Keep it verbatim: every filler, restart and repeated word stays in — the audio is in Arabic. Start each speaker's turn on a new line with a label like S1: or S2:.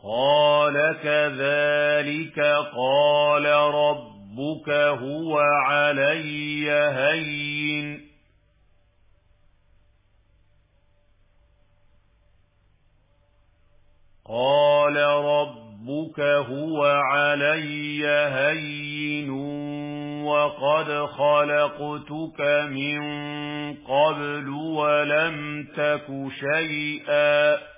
S1: قَالَ كَذَٰلِكَ قَالَ رَبُّكَ هُوَ عَلَيَّ هَيِّنٌ قَالَ رَبُّكَ هُوَ عَلَيَّ هَيِّنٌ وَقَدْ خَلَقْتُكَ مِن قَبْلُ وَلَمْ تَكُ شَيْئًا